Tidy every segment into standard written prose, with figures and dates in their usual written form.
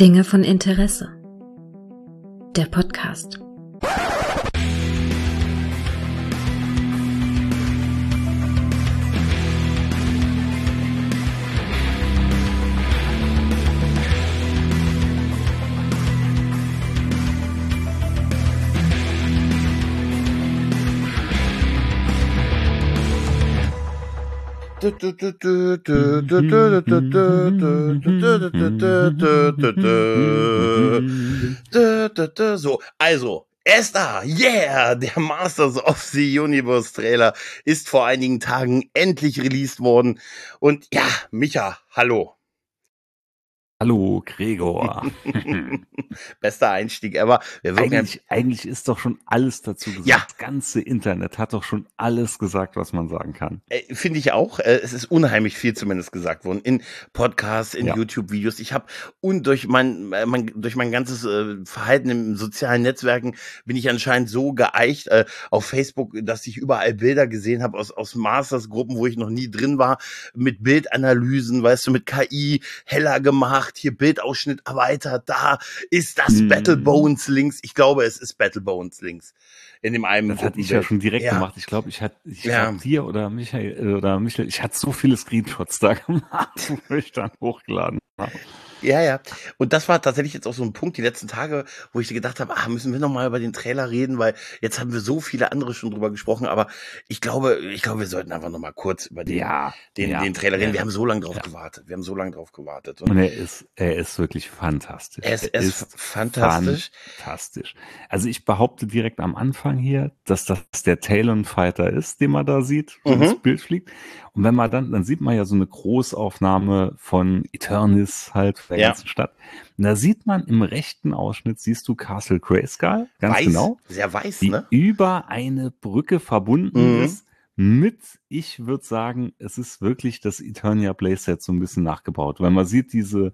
Dinge von Interesse. Der Podcast. So, also, er ist da, yeah! Der Masters of the Universe Trailer ist vor einigen Tagen endlich released worden. Und ja, Micha, hallo. Hallo, Gregor. Bester Einstieg ever. Eigentlich ist doch schon alles dazu gesagt. Ja. Das ganze Internet hat doch schon alles gesagt, was man sagen kann. Finde ich auch. Es ist unheimlich viel zumindest gesagt worden. In Podcasts, in YouTube-Videos. Ich habe durch mein ganzes Verhalten im sozialen Netzwerken bin ich anscheinend so geeicht auf Facebook, dass ich überall Bilder gesehen habe aus Masters-Gruppen, wo ich noch nie drin war, mit Bildanalysen, weißt du, mit KI heller gemacht, hier Bildausschnitt erweitert, da ist das Battle Bones links. Ich glaube, es ist Battle Bones links. In dem einen. Das hatte ich ja schon direkt gemacht. Ich glaube, dir oder Michael, ich hatte so viele Screenshots da gemacht, wo ich dann hochgeladen habe. Ja. Und das war tatsächlich jetzt auch so ein Punkt die letzten Tage, wo ich gedacht habe, müssen wir noch mal über den Trailer reden, weil jetzt haben wir so viele andere schon drüber gesprochen, aber ich glaube, wir sollten einfach noch mal kurz über den Trailer reden. Wir haben so lange drauf gewartet. Und er ist wirklich fantastisch. Er ist fantastisch. Fantastisch. Also ich behaupte direkt am Anfang hier, dass das der Talon Fighter ist, den man da sieht, wenn das Bild fliegt. Und wenn man dann sieht man ja so eine Großaufnahme von Eternis halt, der ganzen Stadt. Und da sieht man im rechten Ausschnitt, siehst du Castle Grayskull, ganz weiß, genau. Sehr weiß, die ne? über eine Brücke verbunden ist mit, ich würde sagen, es ist wirklich das Eternia Playset so ein bisschen nachgebaut. Weil man sieht diese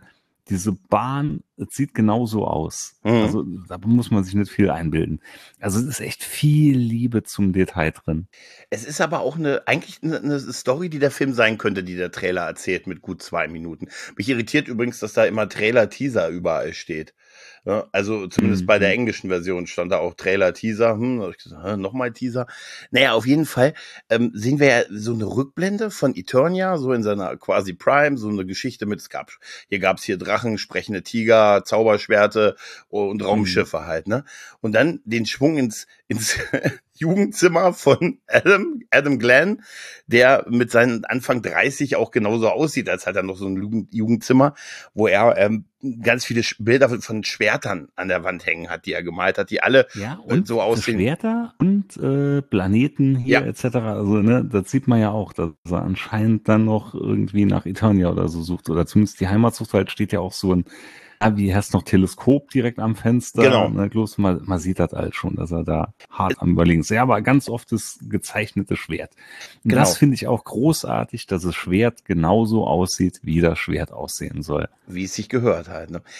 Bahn, es sieht genauso aus. Also da muss man sich nicht viel einbilden. Also es ist echt viel Liebe zum Detail drin. Es ist aber auch eigentlich eine Story, die der Film sein könnte, die der Trailer erzählt mit gut 2 Minuten. Mich irritiert übrigens, dass da immer Trailer-Teaser überall steht. Ja, also zumindest bei der englischen Version stand da auch Trailer-Teaser. Da hab ich gesagt, nochmal Teaser. Naja, auf jeden Fall sehen wir ja so eine Rückblende von Eternia, so in seiner quasi Prime, so eine Geschichte mit, hier gab's Drachen, sprechende Tiger, Zauberschwerte und Raumschiffe halt, ne? Und dann den Schwung ins Jugendzimmer von Adam Glenn, der mit seinen Anfang 30 auch genauso aussieht, als hat er noch so ein Jugendzimmer, wo er ganz viele Bilder von Schwertern an der Wand hängen hat, die er gemalt hat, die alle und so aussehen. Schwerter und Planeten hier etc. Also ne, das sieht man ja auch, dass er anscheinend dann noch irgendwie nach Eternia oder so sucht oder zumindest die Heimat sucht, weil steht ja auch so ein wie heißt noch Teleskop direkt am Fenster. Genau. Ne, bloß man sieht das halt schon, dass er da hart am Überlegen ist. Ja, aber ganz oft das gezeichnete Schwert. Und das finde ich auch großartig, dass das Schwert genauso aussieht, wie das Schwert aussehen soll. Wie es sich gehört halt. Ne?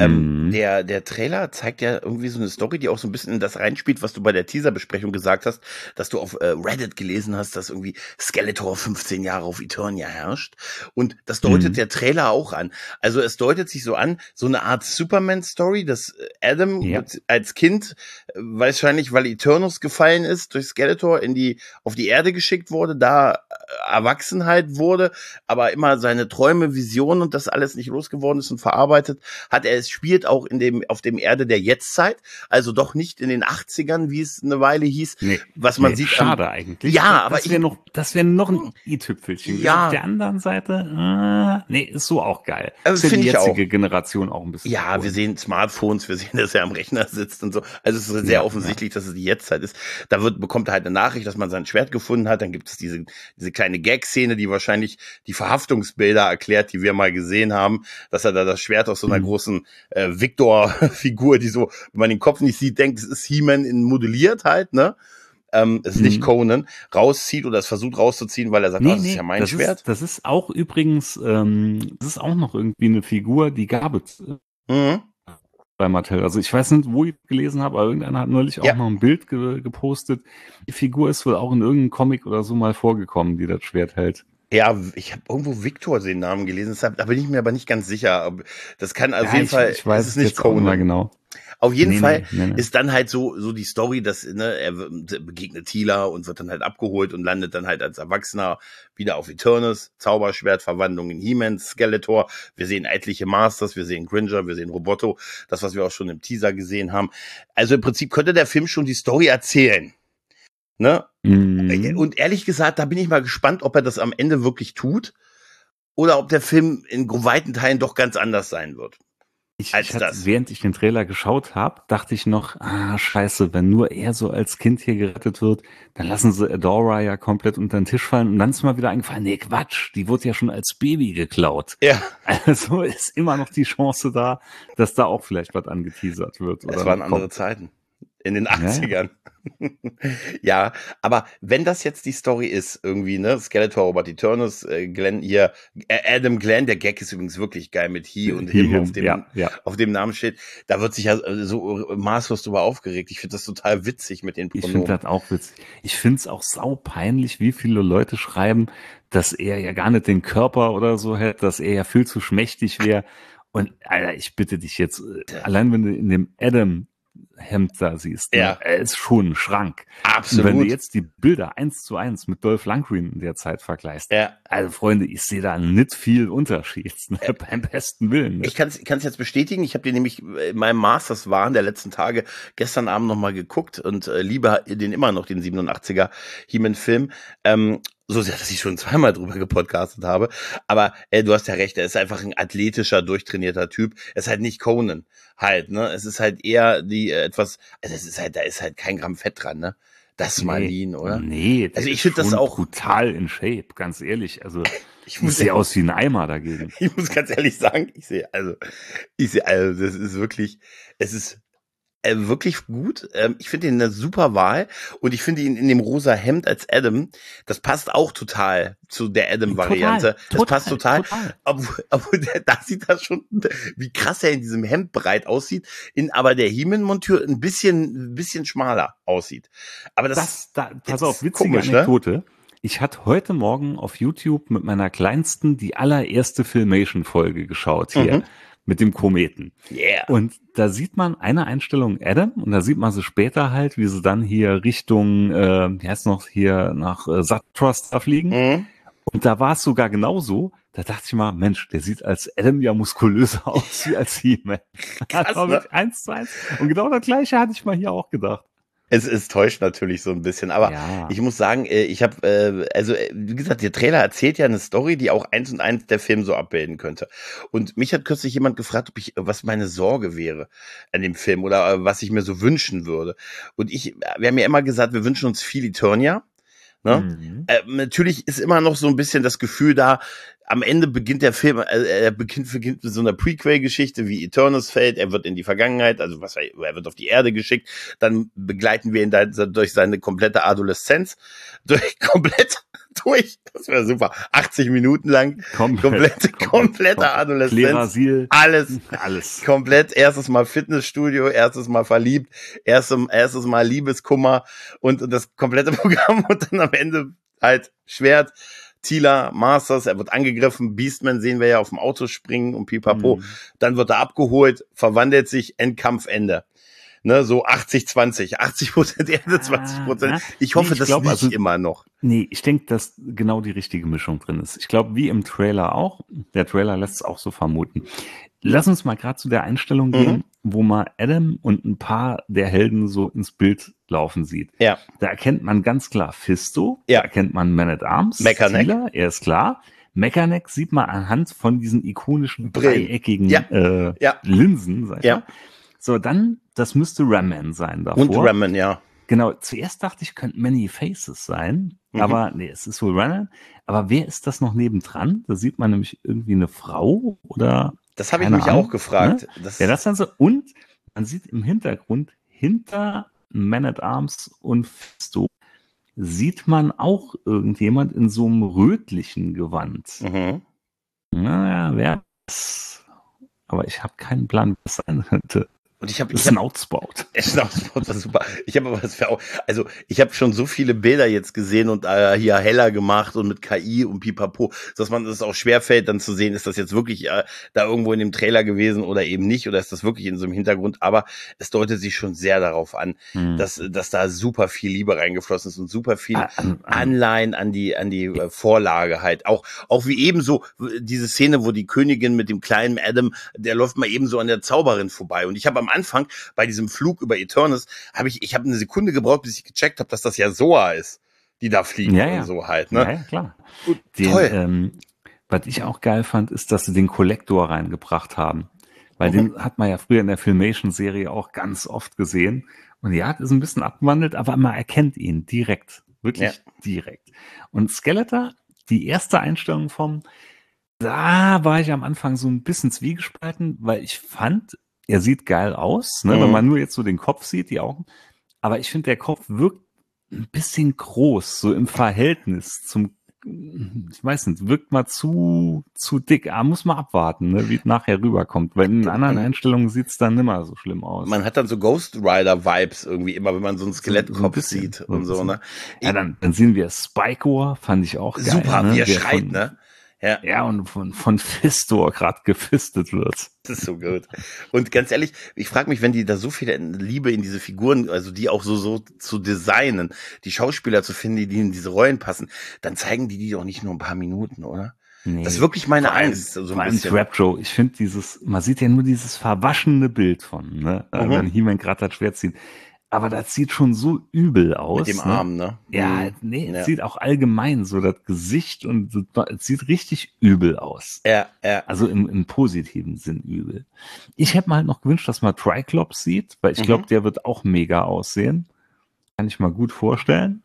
Der Trailer zeigt ja irgendwie so eine Story, die auch so ein bisschen in das reinspielt, was du bei der Teaser-Besprechung gesagt hast, dass du auf Reddit gelesen hast, dass irgendwie Skeletor 15 Jahre auf Eternia herrscht. Und das deutet der Trailer auch an. Also es deutet sich so an, so eine Art Superman-Story, dass Adam als Kind wahrscheinlich, weil Eternus gefallen ist, durch Skeletor auf die Erde geschickt wurde, da Erwachsenheit wurde, aber immer seine Träume, Visionen und das alles nicht losgeworden ist und verarbeitet hat. Es spielt auch auf dem Erde der Jetztzeit, also doch nicht in den 80ern, wie es eine Weile hieß, was man sieht. Schade eigentlich. Ja, aber das wäre noch ein i-Tüpfelchen. Ja. Auf der anderen Seite, ist so auch geil. Also ist ja die finde ich auch. jetzige Generation auch ein bisschen. Ja, wir sehen Smartphones, wir sehen, dass er am Rechner sitzt und so. Also es ist sehr offensichtlich, dass es die Jetztzeit ist. Da bekommt er halt eine Nachricht, dass man sein Schwert gefunden hat. Dann gibt es diese kleine Gag-Szene, die wahrscheinlich die Verhaftungsbilder erklärt, die wir mal gesehen haben, dass er da das Schwert aus so einer großen Victor-Figur, die so, wenn man den Kopf nicht sieht, denkt, es ist He-Man modelliert halt, ne? Es ist nicht Conan, rauszieht oder es versucht rauszuziehen, weil er sagt, das ist ja mein Schwert. Das ist auch übrigens, das ist auch noch irgendwie eine Figur, die gab es bei Mattel. Also ich weiß nicht, wo ich gelesen habe, aber irgendeiner hat neulich auch noch ein Bild gepostet. Die Figur ist wohl auch in irgendeinem Comic oder so mal vorgekommen, die das Schwert hält. Ja, ich habe irgendwo Victor den Namen gelesen, da bin ich mir aber nicht ganz sicher. Das kann auf jeden Fall, ich weiß ist es nicht jetzt auch nicht mehr Conan. genau. Auf jeden Fall Nee. ist dann halt so die Story, dass er begegnet Tila und wird dann halt abgeholt und landet dann halt als Erwachsener wieder auf Eternus, Zauberschwertverwandlung in He-Man, Skeletor. Wir sehen etliche Masters, wir sehen Gringer, wir sehen Roboto, das, was wir auch schon im Teaser gesehen haben. Also im Prinzip könnte der Film schon die Story erzählen. Ne? Und ehrlich gesagt, da bin ich mal gespannt, ob er das am Ende wirklich tut oder ob der Film in weiten Teilen doch ganz anders sein wird. Während ich den Trailer geschaut habe, dachte ich noch, scheiße, wenn nur er so als Kind hier gerettet wird, dann lassen sie Adora ja komplett unter den Tisch fallen und dann ist mir wieder eingefallen, nee, Quatsch, die wurde ja schon als Baby geklaut. Ja. Also ist immer noch die Chance da, dass da auch vielleicht was angeteasert wird. Es waren andere Zeiten. In den 80ern. Ja, aber wenn das jetzt die Story ist, irgendwie, ne, Skeletor, Robert Eternus, Glenn hier, Adam Glenn, der Gag ist übrigens wirklich geil mit He und Him auf dem Namen steht, da wird sich ja so maßlos drüber aufgeregt. Ich finde das total witzig mit den Pronomen. Ich finde das auch witzig. Ich finde es auch saupeinlich, wie viele Leute schreiben, dass er ja gar nicht den Körper oder so hätte, dass er ja viel zu schmächtig wäre. Und Alter, ich bitte dich jetzt, allein wenn du in dem Adam Hemd da siehst, ne? Er ist schon ein Schrank. Absolut. Und wenn du jetzt die Bilder 1:1 mit Dolph Lundgren in der Zeit vergleichst, also Freunde, ich sehe da nicht viel Unterschied, ne? Beim besten Willen. Ne? Ich kann es jetzt bestätigen, ich habe den nämlich in meinem Masters-Wahn der letzten Tage gestern Abend nochmal geguckt und liebe den immer noch, den 87er He-Man-Film. So sehr, dass ich schon zweimal drüber gepodcastet habe. Aber du hast ja recht, er ist einfach ein athletischer, durchtrainierter Typ. Er ist halt nicht Conan halt, ne? Es ist halt eher die etwas, also es ist halt, da ist halt kein Gramm Fett dran, ne? Das mal lean, oder? Nee, also ich finde das auch brutal in Shape, ganz ehrlich. Also ich sehe aus wie ein Eimer dagegen. Ich muss ganz ehrlich sagen, ich sehe, das ist wirklich, es ist wirklich gut. Ich finde ihn eine super Wahl und ich finde ihn in dem rosa Hemd als Adam, das passt auch total zu der Adam-Variante. Das passt total. Obwohl da sieht das schon, wie krass er in diesem Hemd breit aussieht, aber der He-Man-Montur ein bisschen schmaler aussieht. Aber pass auf, witzige Anekdote. Ne? Ich hatte heute Morgen auf YouTube mit meiner Kleinsten die allererste Filmation-Folge geschaut hier. Mit dem Kometen. Yeah. Und da sieht man eine Einstellung Adam und da sieht man sie später halt, wie sie dann hier Richtung, wie heißt noch, hier nach Satros da fliegen. Und da war es sogar genauso. Da dachte ich mal, Mensch, der sieht als Adam ja muskulöser aus wie als He-Man. Krass, ne? 1:1. Und genau das Gleiche hatte ich mal hier auch gedacht. Es täuscht natürlich so ein bisschen, aber ich muss sagen, ich habe, wie gesagt, der Trailer erzählt ja eine Story, die auch 1:1 der Film so abbilden könnte. Und mich hat kürzlich jemand gefragt, was meine Sorge wäre an dem Film oder was ich mir so wünschen würde. Und wir haben ja immer gesagt, wir wünschen uns viel Eternia. Ne? Natürlich ist immer noch so ein bisschen das Gefühl da, am Ende beginnt der Film, er beginnt mit so einer Prequel-Geschichte, wie Eternus fällt, er wird in die Vergangenheit, er wird auf die Erde geschickt, dann begleiten wir ihn da durch seine komplette Adoleszenz, das wäre super, 80 Minuten lang, komplette Adoleszenz, alles, komplett, erstes Mal Fitnessstudio, erstes Mal verliebt, erstes Mal Liebeskummer und das komplette Programm und dann am Ende halt Schwert, Tila, Masters, er wird angegriffen, Beastman sehen wir ja auf dem Auto springen und pipapo, dann wird er abgeholt, verwandelt sich, Endkampfende. Ne, so 80-20, 80% Erde, 20%. Ich hoffe, das liegt immer noch. Nee, ich denke, dass genau die richtige Mischung drin ist. Ich glaube, wie im Trailer auch. Der Trailer lässt es auch so vermuten. Lass uns mal gerade zu der Einstellung gehen, wo man Adam und ein paar der Helden so ins Bild laufen sieht. Ja. Da erkennt man ganz klar Fisto, da erkennt man Man at Arms, Mechaneck, er ist klar. Mechaneck sieht man anhand von diesen ikonischen dreieckigen Linsen, sag ich mal. So, dann, das müsste Ram-Man sein davor. Und Ram-Man, ja. Genau, zuerst dachte ich, könnte Many Faces sein, aber nee, es ist wohl Ram-Man. Aber wer ist das noch nebendran? Da sieht man nämlich irgendwie eine Frau oder... Das habe ich mich auch gefragt. Ne? Das dann so. Und man sieht im Hintergrund, hinter Man at Arms und Fisto, sieht man auch irgendjemand in so einem rötlichen Gewand. Naja, wer ist... Aber ich habe keinen Plan, was sein könnte. Und ich habe Snoutspout. Snoutspout war super. Ich habe aber ich habe schon so viele Bilder jetzt gesehen und hier heller gemacht und mit KI und Pipapo, dass man es auch schwerfällt, dann zu sehen, ist das jetzt wirklich da irgendwo in dem Trailer gewesen oder eben nicht, oder ist das wirklich in so einem Hintergrund, aber es deutet sich schon sehr darauf an, dass da super viel Liebe reingeflossen ist und super viel Anleihen an die Vorlage halt. Auch wie ebenso diese Szene, wo die Königin mit dem kleinen Adam, der läuft mal ebenso an der Zauberin vorbei. Und ich habe am Anfang bei diesem Flug über Eternus, ich habe eine Sekunde gebraucht, bis ich gecheckt habe, dass das ja Zoa ist, die da fliegt und so halt. Ne? Ja, klar. Toll. Was ich auch geil fand, ist, dass sie den Kollektor reingebracht haben. Weil den hat man ja früher in der Filmation-Serie auch ganz oft gesehen. Und ja, ist ein bisschen abgewandelt, aber man erkennt ihn direkt. Wirklich direkt. Und Skeletor, die erste Einstellung da war ich am Anfang so ein bisschen zwiegespalten, weil ich fand, er sieht geil aus, ne, wenn man nur jetzt so den Kopf sieht, die Augen. Aber ich finde, der Kopf wirkt ein bisschen groß, so im Verhältnis ich weiß nicht, wirkt mal zu dick. Muss man abwarten, ne, wie es nachher rüberkommt. Weil in anderen Einstellungen sieht's dann nimmer so schlimm aus. Man hat dann so Ghost Rider-Vibes irgendwie immer, wenn man so einen Skelettkopf sieht und so, ne? Ja, dann sehen wir Spikor, fand ich auch geil. Super, ne? Wie er schreit, ne? Ja, und von Fistor gerade gefistet wird. Das ist so gut. Und ganz ehrlich, ich frage mich, wenn die da so viel Liebe in diese Figuren, also die auch so zu designen, die Schauspieler zu finden, die in diese Rollen passen, dann zeigen die doch nicht nur ein paar Minuten, oder? Nee. Das ist wirklich meine Angst. So ein bisschen. Trapjaw, ich finde man sieht ja nur dieses verwaschene Bild von, ne? Wenn He-Man gerade das Schwert zieht. Aber das sieht schon so übel aus. Mit dem Arm, ne? Ja, es sieht auch allgemein so, das Gesicht und es sieht richtig übel aus. Ja. Also im positiven Sinn übel. Ich hätte mir halt noch gewünscht, dass man Triclops sieht, weil ich glaube, der wird auch mega aussehen. Kann ich mal gut vorstellen.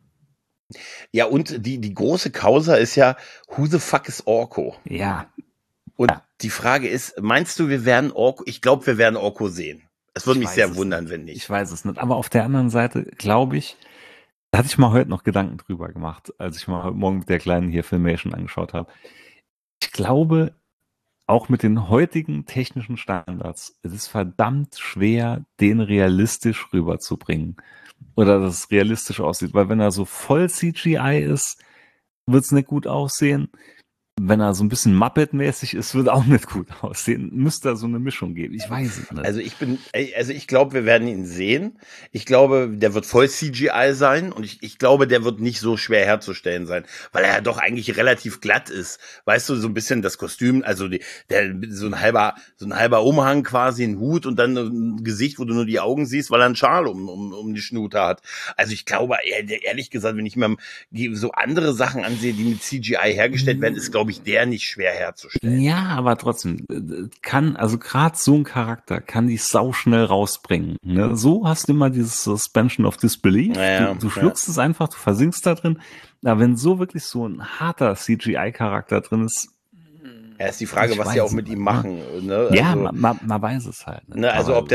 Ja, und die große Causa ist ja, who the fuck is Orko? Ja. Und die Frage ist, meinst du, wir werden Orko? Ich glaube, wir werden Orko sehen. Es würde mich sehr wundern, wenn nicht. Ich weiß es nicht. Aber auf der anderen Seite glaube ich, da hatte ich mal heute noch Gedanken drüber gemacht, als ich mal heute Morgen mit der Kleinen hier Filmation angeschaut habe. Ich glaube, auch mit den heutigen technischen Standards, es ist verdammt schwer, den realistisch rüberzubringen. Oder dass es realistisch aussieht. Weil wenn er so voll CGI ist, wird es nicht gut aussehen. Wenn er so ein bisschen Muppet-mäßig ist, wird auch nicht gut aussehen. Müsste da so eine Mischung geben. Ich weiß es nicht. Also ich glaube, wir werden ihn sehen. Ich glaube, der wird voll CGI sein und ich glaube, der wird nicht so schwer herzustellen sein, weil er ja doch eigentlich relativ glatt ist. Weißt du, so ein bisschen das Kostüm, also so ein halber Umhang quasi, ein Hut und dann ein Gesicht, wo du nur die Augen siehst, weil er einen Schal um die Schnute hat. Also ich glaube, ehrlich gesagt, wenn ich mir so andere Sachen ansehe, die mit CGI hergestellt werden, ist, glaube ich, der nicht schwer herzustellen. Ja, aber trotzdem also gerade so ein Charakter kann die sau schnell rausbringen. Ne? So hast du immer dieses Suspension of Disbelief. Ja, du schluckst es einfach, du versinkst da drin. Aber wenn so wirklich so ein harter CGI-Charakter drin ist, ja, ist die Frage, was sie auch mit ihm machen. Ne? Also, ja, man weiß es halt. Ne? Also ob der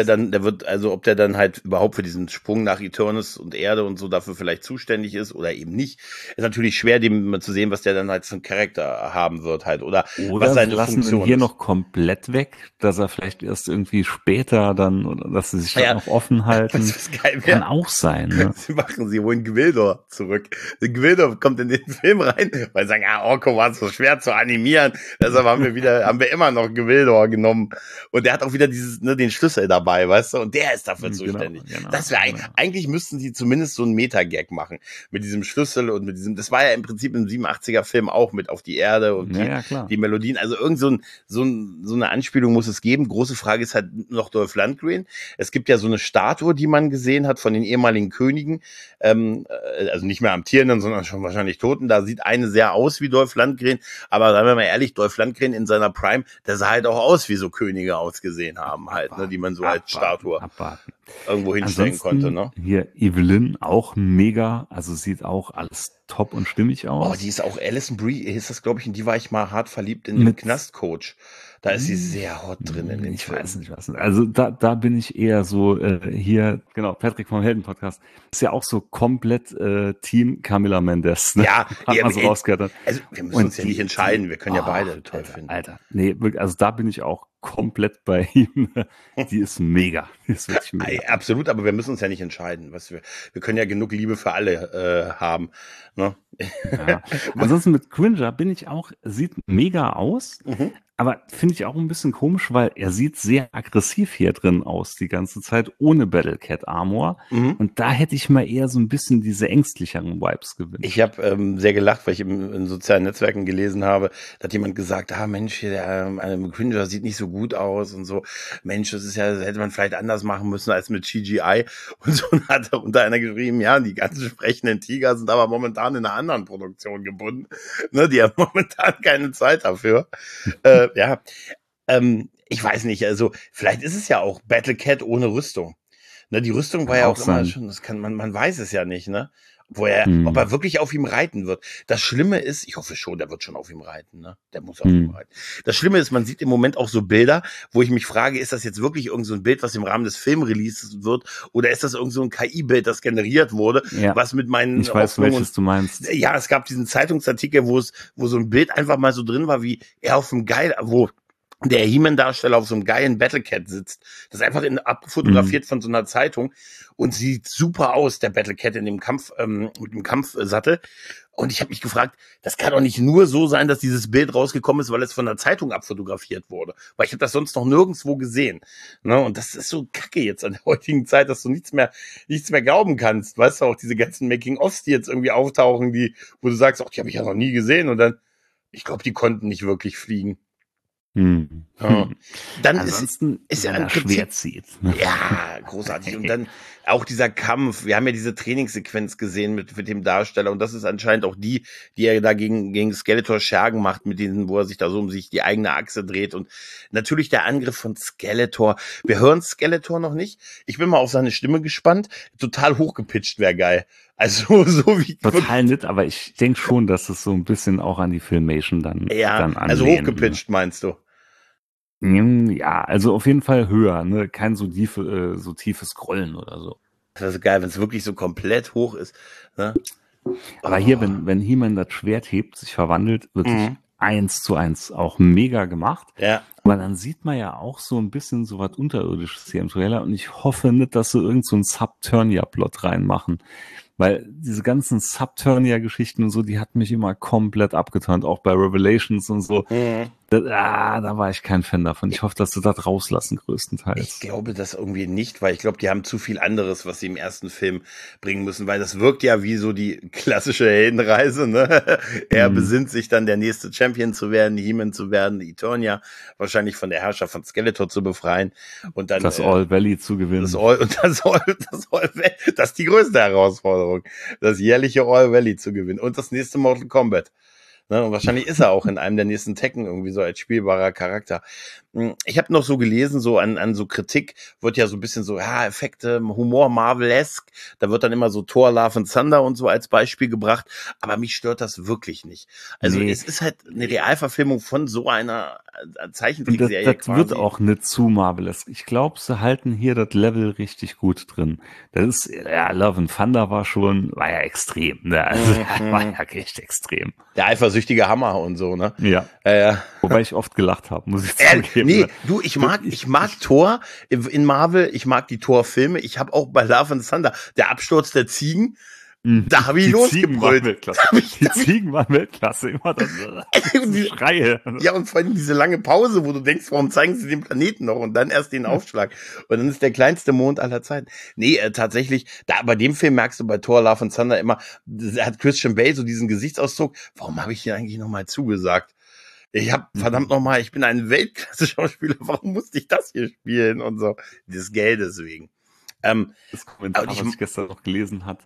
dann halt überhaupt für diesen Sprung nach Eternus und Erde und so dafür vielleicht zuständig ist oder eben nicht. Ist natürlich schwer, dem mal zu sehen, was der dann halt für einen Charakter haben wird halt. Oder was seine Funktion ist. Hier noch komplett weg, dass er vielleicht erst irgendwie später dann, oder dass sie sich dann noch offen halten. Das geil, kann auch sein. Ne? Sie holen Gwildor zurück. Gwildor kommt in den Film rein, weil sie sagen, Orko war so schwer zu animieren. Deshalb haben wir immer noch Gwildor genommen. Und der hat auch wieder den Schlüssel dabei, weißt du? Und der ist dafür zuständig. Genau, das wäre eigentlich müssten sie zumindest so einen Meta-Gag machen. Mit diesem Schlüssel und mit diesem, das war ja im Prinzip im 87er Film auch mit auf die Erde und die Melodien. Also irgend so eine Anspielung muss es geben. Große Frage ist halt noch Dolph Lundgren. Es gibt ja so eine Statue, die man gesehen hat von den ehemaligen Königen. Also nicht mehr amtierenden, sondern schon wahrscheinlich Toten. Da sieht eine sehr aus wie Dolph Lundgren. Aber sagen wir mal ehrlich, Dolph Lundgren in seiner Prime, der sah halt auch aus, wie so Könige ausgesehen haben halt, ne, die man so als Statue irgendwo hinstellen konnte. Ne? Hier Evelyn auch mega, also sieht auch alles top und stimmig aus. Oh, die ist auch Alison Brie, ist das, glaube ich, in die war ich mal hart verliebt in den Knastcoach. Da ist sie sehr hot drin in den Ich Film. weiß nicht was. Also da bin ich eher so hier, genau, Patrick vom Helden-Podcast ist ja auch so komplett Team Camila Mendes. Ne? Ja, hat man so rausgehört. Also wir müssen uns ja nicht entscheiden, wir können ja beide toll finden. Alter, nee, wirklich, also da bin ich auch komplett bei ihm. Die ist mega. Die ist wirklich mega. Absolut, aber wir müssen uns ja nicht entscheiden. Wir können ja genug Liebe für alle haben. Ne? Ja. Ansonsten mit Cringer bin ich auch, sieht mega aus, aber finde ich auch ein bisschen komisch, weil er sieht sehr aggressiv hier drin aus die ganze Zeit, ohne Battlecat Armor. Und da hätte ich mal eher so ein bisschen diese ängstlicheren Vibes gewünscht. Ich habe sehr gelacht, weil ich in sozialen Netzwerken gelesen habe, da hat jemand gesagt, Mensch, hier, der Cringer sieht nicht so gut aus und so. Mensch, das ist ja, das hätte man vielleicht anders machen müssen als mit CGI. Und so hat da unter einer geschrieben, ja, die ganzen sprechenden Tiger sind aber momentan in einer anderen Produktion gebunden. Ne, die haben momentan keine Zeit dafür. Ich weiß nicht, also vielleicht ist es ja auch Battlecat ohne Rüstung. Ne, die Rüstung war ja auch immer schon, man weiß es ja nicht, ne? Ob er wirklich auf ihm reiten wird. Das Schlimme ist, ich hoffe schon, der wird schon auf ihm reiten, ne? Der muss auf ihm reiten. Das Schlimme ist, man sieht im Moment auch so Bilder, wo ich mich frage, ist das jetzt wirklich irgend so ein Bild, was im Rahmen des Filmreleases wird, oder ist das irgend so ein KI-Bild, das generiert wurde, was mit meinen Ich weiß, welches du meinst. Ja, es gab diesen Zeitungsartikel, wo so ein Bild einfach mal so drin war, wie er auf dem wo der He-Man-Darsteller auf so einem geilen Battlecat sitzt. Das ist einfach abfotografiert von so einer Zeitung und sieht super aus, der Battlecat in dem Kampf, mit dem Kampfsattel. Und ich habe mich gefragt, das kann doch nicht nur so sein, dass dieses Bild rausgekommen ist, weil es von der Zeitung abfotografiert wurde. Weil ich habe das sonst noch nirgendwo gesehen. Ne? Und das ist so kacke jetzt an der heutigen Zeit, dass du nichts mehr glauben kannst. Weißt du, auch diese ganzen Making-ofs, die jetzt irgendwie auftauchen, wo du sagst, die habe ich ja noch nie gesehen. Und dann, ich glaube, die konnten nicht wirklich fliegen. Ja. Dann ansonsten ist ja ein Schwert zieht. Ja, großartig. Und dann auch dieser Kampf. Wir haben ja diese Trainingssequenz gesehen mit dem Darsteller. Und das ist anscheinend auch die er da gegen Skeletor Schergen macht, mit denen, wo er sich da so um sich die eigene Achse dreht. Und natürlich der Angriff von Skeletor. Wir hören Skeletor noch nicht. Ich bin mal auf seine Stimme gespannt. Total hochgepitcht wäre geil. Also so wie total nett, aber ich denke schon, dass es so ein bisschen auch an die Filmation dann anlehnt. Also hochgepitcht meinst du? Ja, also auf jeden Fall höher, ne? Kein so tiefes Scrollen oder so. Das ist geil, wenn es wirklich so komplett hoch ist. Ne? Aber hier, wenn He-Man das Schwert hebt, sich verwandelt, wirklich 1:1 auch mega gemacht. Ja. Aber dann sieht man ja auch so ein bisschen so was Unterirdisches hier im Trailer und ich hoffe nicht, dass sie irgend so einen Subturnia-Plot reinmachen. Weil diese ganzen Subturnia-Geschichten und so, die hatten mich immer komplett abgeturnt, auch bei Revelations und so. Da war ich kein Fan davon. Ich hoffe, dass sie das rauslassen, größtenteils. Ich glaube das irgendwie nicht, weil ich glaube, die haben zu viel anderes, was sie im ersten Film bringen müssen, weil das wirkt ja wie so die klassische Heldenreise, ne? Er besinnt sich dann, der nächste Champion zu werden, He-Man zu werden, Eternia wahrscheinlich von der Herrschaft von Skeletor zu befreien und dann das All Valley zu gewinnen. Das ist die größte Herausforderung, das jährliche All Valley zu gewinnen und das nächste Mortal Kombat. Ne, und wahrscheinlich ist er auch in einem der nächsten Tekken irgendwie so als spielbarer Charakter. Ich habe noch so gelesen, so an so Kritik wird ja so ein bisschen so, Effekte, Humor, Marvel-esque. Da wird dann immer so Thor, Love and Thunder und so als Beispiel gebracht. Aber mich stört das wirklich nicht. Also es ist halt eine Realverfilmung von so einer Zeichentrickserie. Das wird auch nicht zu Marvel-esque. Ich glaube, sie halten hier das Level richtig gut drin. Das ist, Love and Thunder war ja extrem. Ne? Also war ja echt extrem. Der eifersüchtige Hammer und so, ne? Ja. Wobei ich oft gelacht habe, muss ich zugeben. Nee, du, ich mag Thor in Marvel, ich mag die Thor-Filme, ich habe auch bei Love and Thunder, der Absturz der Ziegen, da habe ich losgebrüllt. Die Ziegen waren Weltklasse, immer das Schreie. Ja, und vor allem diese lange Pause, wo du denkst, warum zeigen sie den Planeten noch und dann erst den Aufschlag. Und dann ist der kleinste Mond aller Zeiten. Nee, tatsächlich, bei dem Film merkst du bei Thor, Love and Thunder immer, hat Christian Bale so diesen Gesichtsausdruck, warum habe ich hier eigentlich nochmal zugesagt? Verdammt nochmal, ich bin ein Weltklasse-Schauspieler, warum musste ich das hier spielen und so. Das Geld deswegen. Das Kommentar, was ich gestern noch gelesen hatte,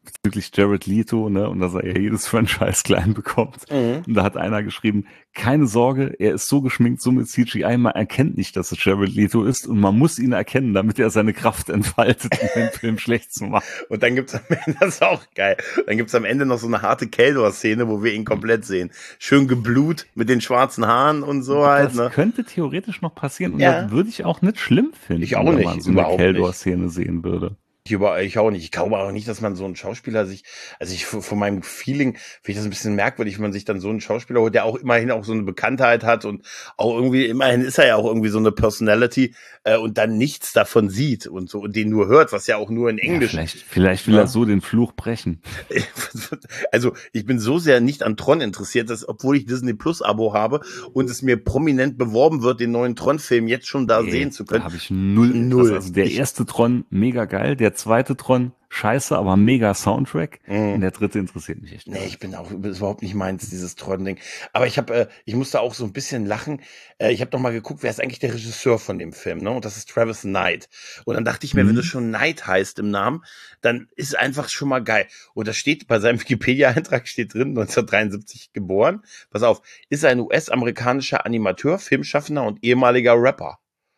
bezüglich Jared Leto, ne, und dass er ja jedes Franchise klein bekommt. Und da hat einer geschrieben, keine Sorge, er ist so geschminkt, so mit CGI, man erkennt nicht, dass es Jared Leto ist und man muss ihn erkennen, damit er seine Kraft entfaltet, um den Film schlecht zu machen. Und dann gibt's am Ende, das ist auch geil, dann gibt's am Ende noch so eine harte Keldor-Szene, wo wir ihn komplett sehen. Schön geblut mit den schwarzen Haaren und so halt. Das könnte theoretisch noch passieren und Ja. das würde ich auch nicht schlimm finden, Ich auch wenn nicht, man so eine überhaupt Keldor-Szene sehen würde. Ich auch nicht. Ich glaube auch nicht, dass man so einen Schauspieler von meinem Feeling, finde ich das ein bisschen merkwürdig, wenn man sich dann so einen Schauspieler holt, der auch immerhin auch so eine Bekanntheit hat und auch irgendwie, immerhin ist er ja auch irgendwie so eine Personality, und dann nichts davon sieht und so, und den nur hört, was ja auch nur in Englisch. Ja, vielleicht will er so den Fluch brechen. Also, ich bin so sehr nicht an Tron interessiert, dass, obwohl ich Disney Plus Abo habe und es mir prominent beworben wird, den neuen Tron-Film jetzt schon da sehen zu können. Da habe ich null. Also der erste Tron, mega geil. Der zweite Tron, scheiße, aber mega Soundtrack. Und der dritte interessiert mich echt nicht. Nee, ich bin auch ist überhaupt nicht meins, dieses Tron-Ding. Aber ich musste auch so ein bisschen lachen. Ich habe noch mal geguckt, wer ist eigentlich der Regisseur von dem Film, ne? Und das ist Travis Knight. Und dann dachte ich mir, wenn das schon Knight heißt im Namen, dann ist einfach schon mal geil. Und da steht, bei seinem Wikipedia-Eintrag steht drin, 1973 geboren. Pass auf, ist ein US-amerikanischer Animateur, Filmschaffender und ehemaliger Rapper.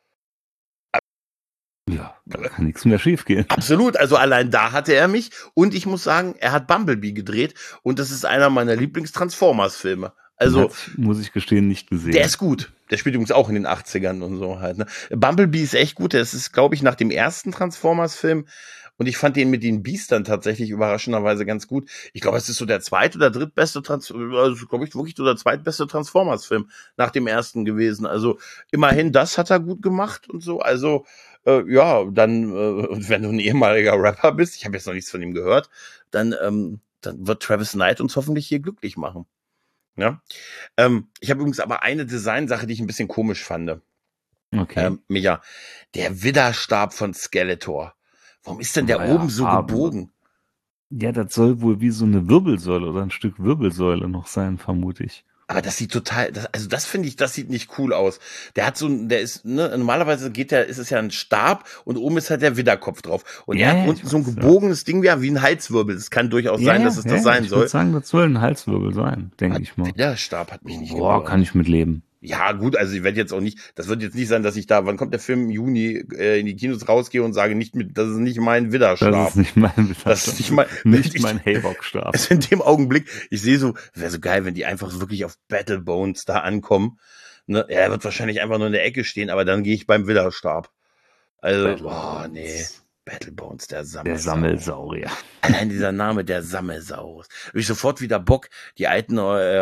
Ja, da kann nichts mehr schief gehen. Absolut, also allein da hatte er mich. Und ich muss sagen, er hat Bumblebee gedreht und das ist einer meiner Lieblings-Transformers-Filme. Also, muss ich gestehen, nicht gesehen. Der ist gut. Der spielt übrigens auch in den 80ern und so halt. Ne? Bumblebee ist echt gut. Das ist, glaube ich, nach dem ersten Transformers-Film. Und ich fand den mit den Biestern tatsächlich überraschenderweise ganz gut. Ich glaube, es ist so der zweit- oder drittbeste glaube ich, wirklich so der zweitbeste Transformers-Film nach dem ersten gewesen. Also immerhin, das hat er gut gemacht und so. Also ja, dann, wenn du ein ehemaliger Rapper bist, ich habe jetzt noch nichts von ihm gehört, dann wird Travis Knight uns hoffentlich hier glücklich machen. Ja. Ich habe übrigens aber eine Designsache, die ich ein bisschen komisch fand. Okay. Micha, der Widderstab von Skeletor. Warum ist denn der oben so gebogen? Ja, das soll wohl wie so eine Wirbelsäule oder ein Stück Wirbelsäule noch sein, vermute ich. Aber das sieht total, das finde ich, das sieht nicht cool aus. Normalerweise ist es ja ein Stab und oben ist halt der Widderkopf drauf. Und er hat unten so ein gebogenes Ding, wie ein Halswirbel. Es kann durchaus sein, dass es das sein soll. Ich würde sagen, das soll ein Halswirbel sein, denke ich mal. Widderstab hat mich nicht gewundert. Kann ich mitleben. Ja, gut, also ich werde jetzt auch nicht, das wird jetzt nicht sein, dass ich da, wann kommt der Film? Im Juni in die Kinos rausgehe und sage, das ist nicht mein Widderstab. Das ist nicht mein Widderstab. Das ist nicht mein Hayrock-Stab. Also in dem Augenblick, ich sehe so, wäre so geil, wenn die einfach wirklich auf Battle Bones da ankommen. Ne? Er wird wahrscheinlich einfach nur in der Ecke stehen, aber dann gehe ich beim Widderstab. Also, nee. Battle Bones, der Sammelsaurier. Allein dieser Name, der Sammelsaurus. Habe ich sofort wieder Bock, die alten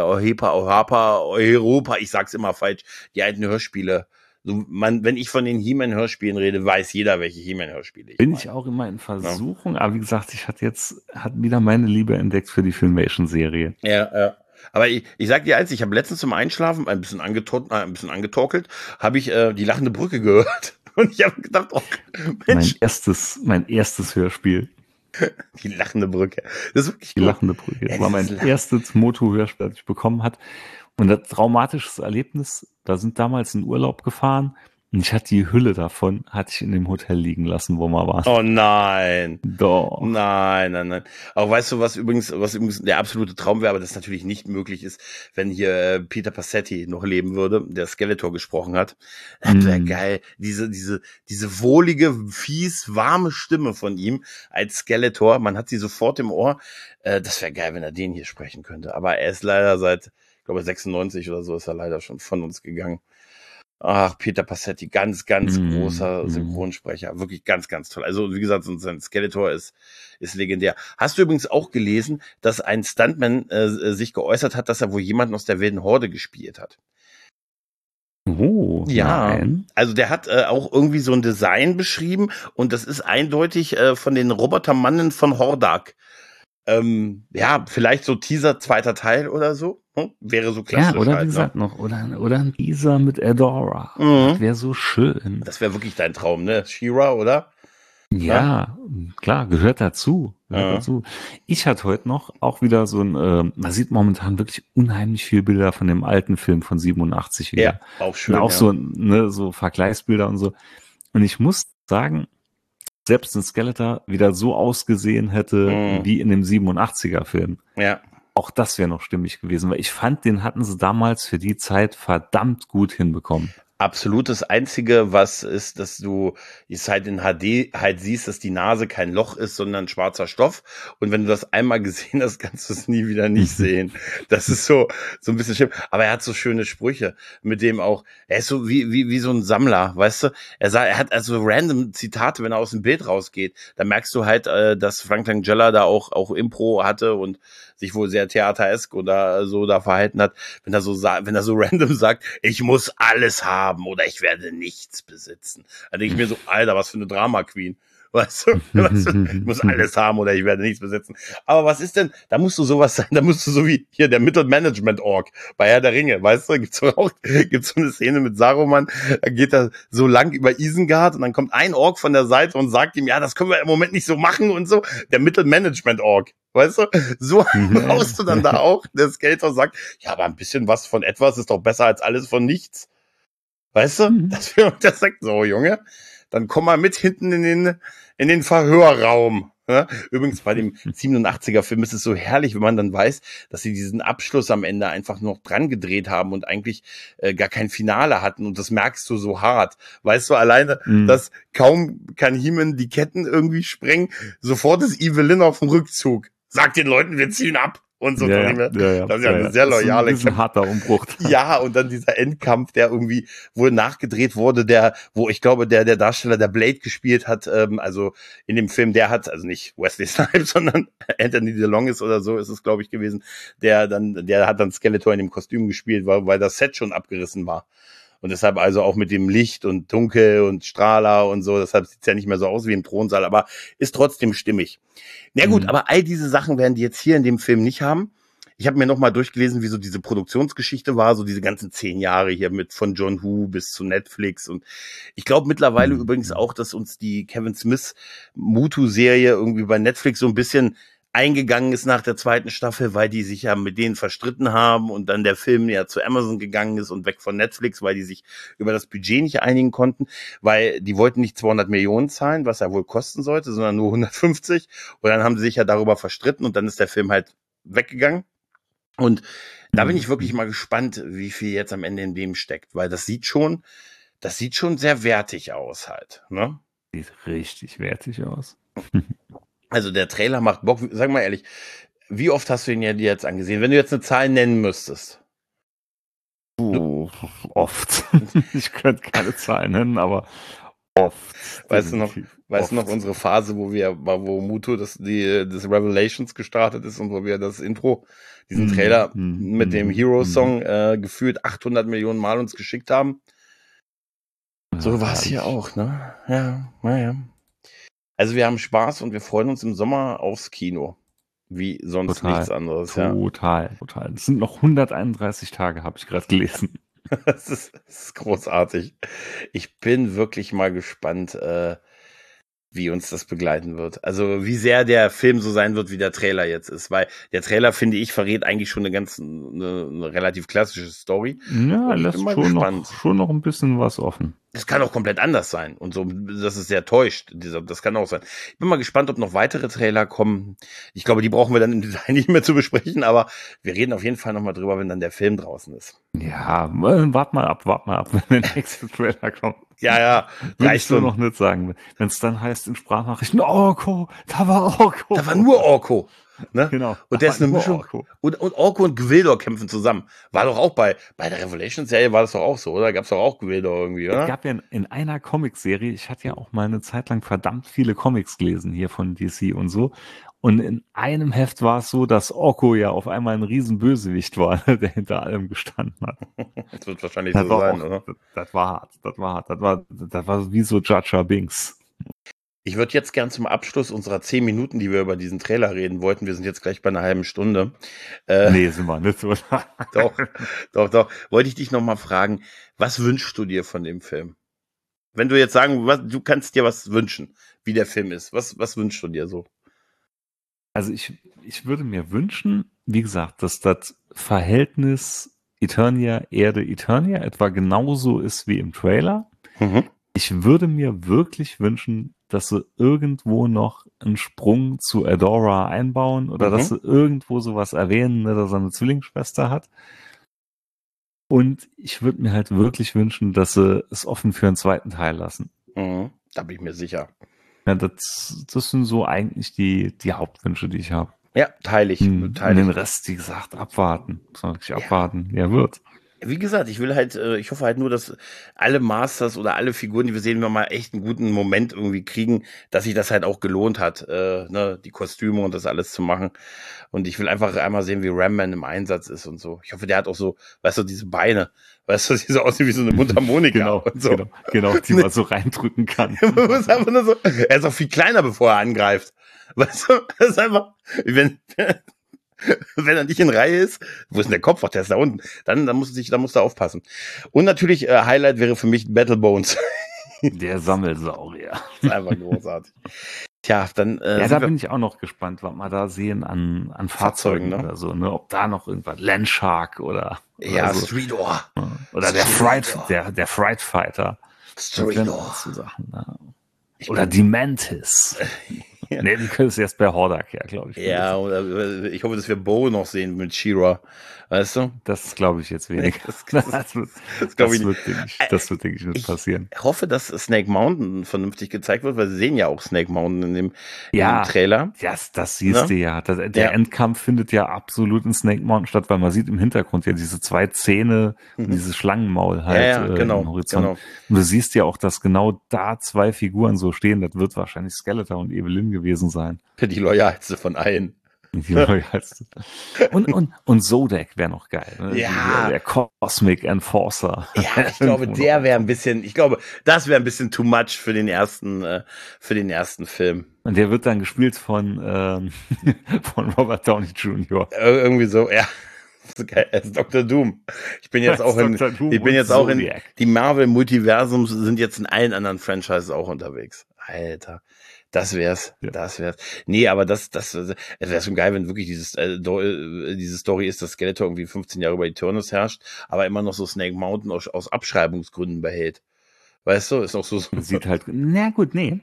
Europa, ich sag's immer falsch, die alten Hörspiele. So, wenn ich von den He-Man-Hörspielen rede, weiß jeder, welche He-Man-Hörspiele ich meine. Ich auch immer in Versuchung, aber wie gesagt, ich hatte wieder meine Liebe entdeckt für die Filmation-Serie. Ja. Aber ich sag dir eins, ich habe letztens zum Einschlafen ein bisschen angetorkelt, habe ich die Lachende Brücke gehört. Und ich habe gedacht, oh, Mensch. Mein erstes Hörspiel. Die Lachende Brücke. Das ist wirklich Die Lachende Brücke. Das war mein erstes Moto-Hörspiel, das ich bekommen habe. Und das traumatisches Erlebnis, da sind damals in Urlaub gefahren und ich hatte die Hülle davon, hatte ich in dem Hotel liegen lassen, wo wir waren. Oh nein. Doch. Nein. Auch weißt du, was übrigens der absolute Traum wäre, aber das natürlich nicht möglich ist, wenn hier Peter Passetti noch leben würde, der Skeletor gesprochen hat. Das wäre geil. Diese wohlige, fies, warme Stimme von ihm als Skeletor, man hat sie sofort im Ohr. Das wäre geil, wenn er den hier sprechen könnte. Aber er ist leider seit, ich glaube 96 oder so, ist er leider schon von uns gegangen. Ach, Peter Passetti, ganz großer Synchronsprecher. Wirklich ganz toll. Also, wie gesagt, sein Skeletor ist legendär. Hast du übrigens auch gelesen, dass ein Stuntman sich geäußert hat, dass er wohl jemanden aus der wilden Horde gespielt hat? Oh, ja. Nein. Also, der hat auch irgendwie so ein Design beschrieben und das ist eindeutig von den Robotermannen von Hordak. Ja, vielleicht so Teaser, zweiter Teil oder so. Wäre so klassisch. Ja, oder halt, wie gesagt, noch, oder ein Teaser mit Adora. Das wäre so schön. Das wäre wirklich dein Traum, ne? She-Ra, oder? Ja, klar, gehört dazu. Ich hatte heute noch auch wieder so man sieht momentan wirklich unheimlich viele Bilder von dem alten Film von 87 wieder. Ja, auch schön. Und auch so Vergleichsbilder und so. Und ich muss sagen, selbst ein Skeletor wieder so ausgesehen hätte wie in dem 87er-Film. Ja. Auch das wäre noch stimmig gewesen, weil ich fand, den hatten sie damals für die Zeit verdammt gut hinbekommen. Absolut. Das Einzige, was ist, dass du es halt in HD halt siehst, dass die Nase kein Loch ist, sondern schwarzer Stoff. Und wenn du das einmal gesehen hast, kannst du es nie wieder nicht sehen. Das ist so ein bisschen schlimm. Aber er hat so schöne Sprüche, mit dem auch, er ist so wie so ein Sammler, weißt du? Er hat also random Zitate, wenn er aus dem Bild rausgeht. Da merkst du halt, dass Frank Langella da auch Impro hatte und sich wohl sehr theateresk oder so da verhalten hat, wenn er so random sagt, ich muss alles haben oder ich werde nichts besitzen. Dann denke ich mir so, Alter, was für eine Drama Queen. Weißt du, ich muss alles haben oder ich werde nichts besitzen. Aber was ist denn, da musst du sowas sein, da musst du so wie hier der Mittelmanagement-Org bei Herr der Ringe, weißt du, gibt's so eine Szene mit Saruman, da geht er so lang über Isengard und dann kommt ein Org von der Seite und sagt ihm, ja, das können wir im Moment nicht so machen und so, der Mittelmanagement-Org. Weißt du, so brauchst du dann da auch, der Skeletor sagt, ja, aber ein bisschen was von etwas ist doch besser als alles von nichts. Weißt du, das sagt so, Junge, dann komm mal mit hinten in den Verhörraum. Ja? Übrigens bei dem 87er-Film ist es so herrlich, wenn man dann weiß, dass sie diesen Abschluss am Ende einfach noch dran gedreht haben und eigentlich gar kein Finale hatten und das merkst du so hart. Weißt du, alleine, dass kaum kann He-Man die Ketten irgendwie sprengen, sofort ist Evelyn auf dem Rückzug. Sag den Leuten, wir ziehen ab. Und so. Ja, Das ist ja eine sehr loyale. Das ist ein harter Umbruch. Ja, und dann dieser Endkampf, der irgendwie wohl nachgedreht wurde, wo ich glaube, der Darsteller, der Blade gespielt hat, also in dem Film, der hat, also nicht Wesley Snipes, sondern Anthony DeLongis oder so ist es, glaube ich, gewesen, der hat dann Skeletor in dem Kostüm gespielt, weil das Set schon abgerissen war. Und deshalb also auch mit dem Licht und Dunkel und Strahler und so, deshalb sieht's ja nicht mehr so aus wie im Thronsaal, aber ist trotzdem stimmig. Na gut, aber all diese Sachen werden die jetzt hier in dem Film nicht haben. Ich habe mir nochmal durchgelesen, wie so diese Produktionsgeschichte war, so diese ganzen 10 Jahre hier mit von John Woo bis zu Netflix. Und ich glaube mittlerweile übrigens auch, dass uns die Kevin Smith Mutu-Serie irgendwie bei Netflix so ein bisschen eingegangen ist nach der 2. Staffel, weil die sich ja mit denen verstritten haben und dann der Film ja zu Amazon gegangen ist und weg von Netflix, weil die sich über das Budget nicht einigen konnten, weil die wollten nicht 200 Millionen zahlen, was er wohl kosten sollte, sondern nur 150. Und dann haben sie sich ja darüber verstritten und dann ist der Film halt weggegangen. Und da bin ich wirklich mal gespannt, wie viel jetzt am Ende in dem steckt, weil das sieht schon sehr wertig aus halt, ne? Sieht richtig wertig aus. Also der Trailer macht Bock. Sag mal ehrlich, wie oft hast du ihn ja dir jetzt angesehen? Wenn du jetzt eine Zahl nennen müsstest. Oft. Ich könnte keine Zahl nennen, aber oft. Weißt du noch unsere Phase, wo Mutu das Revelations gestartet ist und wo wir das Intro, diesen Trailer mit dem Hero-Song gefühlt 800 Millionen Mal uns geschickt haben? So war es hier auch, ne? Ja, naja. Also wir haben Spaß und wir freuen uns im Sommer aufs Kino. Wie sonst nichts anderes. Total. Das sind noch 131 Tage, habe ich gerade gelesen. Das ist großartig. Ich bin wirklich mal gespannt, wie uns das begleiten wird. Also wie sehr der Film so sein wird, wie der Trailer jetzt ist. Weil der Trailer, finde ich, verrät eigentlich schon eine relativ klassische Story. Ja, lässt schon noch ein bisschen was offen. Das kann auch komplett anders sein und so, dass es sehr täuscht. Das kann auch sein. Ich bin mal gespannt, ob noch weitere Trailer kommen. Ich glaube, die brauchen wir dann im Detail nicht mehr zu besprechen, aber wir reden auf jeden Fall nochmal drüber, wenn dann der Film draußen ist. Ja, wart mal ab, wenn der nächste Trailer kommt. Ja, reicht nur noch nicht sagen. Wenn es dann heißt in Sprachnachrichten, Orko, da war Orko. Da war nur Orko. Ne? Genau. Und der ist eine Mischung. Und Orko und Gwildor kämpfen zusammen. War doch auch bei der Revelations-Serie war das doch auch so, oder? Gab's doch auch Gwildor irgendwie, oder? Es gab ja in einer Comicserie, ich hatte ja auch mal eine Zeit lang verdammt viele Comics gelesen hier von DC und so. Und in einem Heft war es so, dass Orko ja auf einmal ein Riesenbösewicht war, der hinter allem gestanden hat. Das wird wahrscheinlich so sein, oder? Das war hart. Das war wie so Jar Jar Binks. Ich würde jetzt gern zum Abschluss unserer 10 Minuten, die wir über diesen Trailer reden wollten, wir sind jetzt gleich bei einer halben Stunde. Nee, sind wir nicht so. Doch. Wollte ich dich noch mal fragen, was wünschst du dir von dem Film? Wenn du jetzt sagen, du kannst dir was wünschen, wie der Film ist, was wünschst du dir so? Also ich würde mir wünschen, wie gesagt, dass das Verhältnis Eternia, Erde, Eternia etwa genauso ist wie im Trailer. Ich würde mir wirklich wünschen, dass sie irgendwo noch einen Sprung zu Adora einbauen oder dass sie irgendwo sowas erwähnen, ne, dass er eine Zwillingsschwester hat. Und ich würde mir halt wirklich wünschen, dass sie es offen für einen zweiten Teil lassen. Da bin ich mir sicher. Ja, das sind so eigentlich die Hauptwünsche, die ich habe. Ja, teile ich. Und den Rest, wie gesagt, abwarten. Soll ich abwarten? Ja, wird. Wie gesagt, ich hoffe halt nur, dass alle Masters oder alle Figuren, die wir sehen, wir mal echt einen guten Moment irgendwie kriegen, dass sich das halt auch gelohnt hat, die Kostüme und das alles zu machen. Und ich will einfach einmal sehen, wie Ram-Man im Einsatz ist und so. Ich hoffe, der hat auch so, weißt du, diese Beine, weißt du, die so aussehen wie so eine Mundharmonika und so. Genau, die man so reindrücken kann. Ist einfach nur so, er ist auch viel kleiner, bevor er angreift. Weißt du, das ist einfach, wenn er nicht in Reihe ist, wo ist denn der Kopf? Ach, der ist da unten. Dann musst du aufpassen. Und natürlich, Highlight wäre für mich Battle Bones. Der Sammelsaurier. Das ist einfach großartig. Tja, dann. Da bin ich auch noch gespannt, was wir da sehen an Fahrzeugen, ne? Oder so, ne? Ob da noch irgendwas, Landshark oder so. Streetor. Oder der Fright Fighter. Streetor. So Sachen, ne? Oder die Mantis. Ja. Nee, die können es erst bei Hordak her, glaube ich. Ja, oder ich hoffe, dass wir Bo noch sehen mit She-Ra. Weißt du? Das glaube ich jetzt wenig. Das wird, denke ich, nicht passieren. Ich hoffe, dass Snake Mountain vernünftig gezeigt wird, weil sie sehen ja auch Snake Mountain in dem Trailer. Ja, das siehst du ja. Der Endkampf findet ja absolut in Snake Mountain statt, weil man sieht im Hintergrund ja diese 2 Zähne und dieses Schlangenmaul halt im Horizont. Genau. Und du siehst ja auch, dass genau da 2 Figuren so stehen. Das wird wahrscheinlich Skeletor und Evelyn gewesen sein. Die loyalste von allen. Die loyalste. Und Zodak wäre noch geil. Ne? Ja. Der Cosmic Enforcer. Ja, ich glaube, das wäre ein bisschen too much für den ersten Film. Und der wird dann gespielt von Robert Downey Jr. Irgendwie so, ja. Er ist Dr. Doom. Ich bin jetzt auch die Marvel-Multiversum sind jetzt in allen anderen Franchises auch unterwegs. Alter. Das wär's. Nee, aber das wäre schon geil, wenn wirklich diese Story ist, dass Skeletor irgendwie 15 Jahre über Eternus herrscht, aber immer noch so Snake Mountain aus Abschreibungsgründen behält. Weißt du, ist auch so. Sieht halt, nee.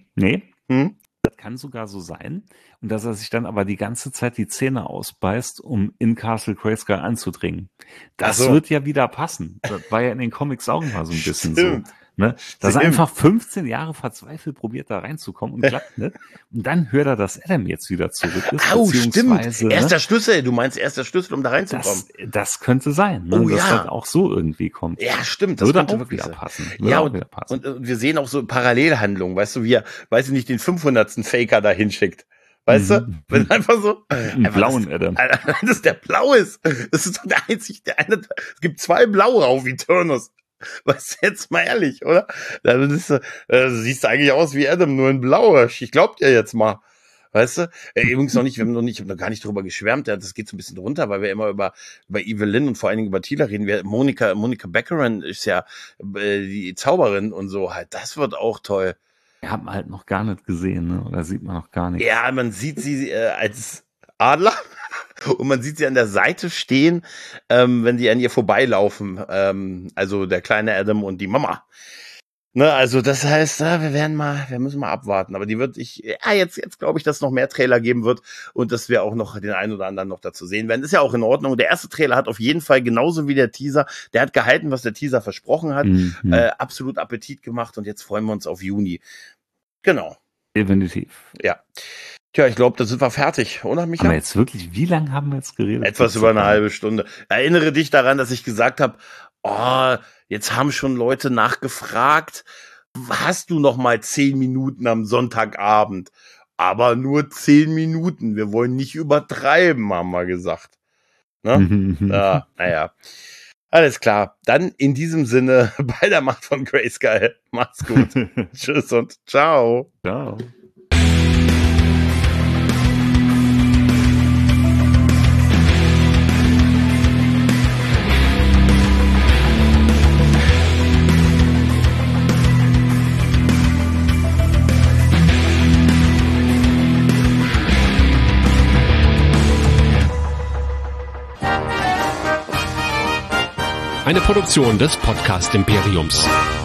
Das kann sogar so sein. Und dass er sich dann aber die ganze Zeit die Zähne ausbeißt, um in Castle Grayskull anzudringen. Das wird ja wieder passen. Das war ja in den Comics auch immer so ein bisschen so. Ne? Dass er einfach 15 Jahre verzweifelt probiert, da reinzukommen und klappt nicht. Und dann hört er, dass Adam jetzt wieder zurück ist. Stimmt. Erster Schlüssel. Du meinst erster Schlüssel, um da reinzukommen. Das könnte sein. Ne? Dass das auch so irgendwie kommt. Ja, stimmt. Das würde auch wieder passen. Und wir sehen auch so Parallelhandlungen. Weißt du, wie er, weiß ich nicht, den 500. Faker da hinschickt. Weißt du? Wenn einfach so. Einen blauen Adam. Dass der blau ist. Das ist doch der einzige, es gibt 2 blaue auf Eternus. Was jetzt mal ehrlich, oder? Dann siehst du eigentlich aus wie Adam, nur in blau. Ich glaub dir jetzt mal. Weißt du? Übrigens ich habe noch gar nicht drüber geschwärmt, das geht so ein bisschen runter, weil wir immer über Evelyn und vor allen Dingen über Teela reden. Monica Beckeran ist ja die Zauberin und so halt. Das wird auch toll. Hat man halt noch gar nicht gesehen, ne? Oder sieht man noch gar nicht. Ja, man sieht sie als Adler. Und man sieht sie an der Seite stehen, wenn die an ihr vorbeilaufen. Also der kleine Adam und die Mama. Ne, also das heißt, wir müssen mal abwarten. Aber jetzt glaube ich, dass es noch mehr Trailer geben wird und dass wir auch noch den einen oder anderen noch dazu sehen werden. Ist ja auch in Ordnung. Der erste Trailer hat auf jeden Fall genauso wie der Teaser, der hat gehalten, was der Teaser versprochen hat. Absolut Appetit gemacht und jetzt freuen wir uns auf Juni. Genau. Definitiv. Ja. Tja, ich glaube, da sind wir fertig, oder Micha? Aber jetzt wirklich, wie lange haben wir jetzt geredet? Etwas über eine halbe Stunde. Erinnere dich daran, dass ich gesagt habe, jetzt haben schon Leute nachgefragt, hast du noch mal 10 Minuten am Sonntagabend? Aber nur 10 Minuten. Wir wollen nicht übertreiben, haben wir gesagt. Ne? Naja. Alles klar. Dann in diesem Sinne, bei der Macht von Grayskull. Macht's gut. Tschüss und ciao. Ciao. Eine Produktion des Podcast Imperiums.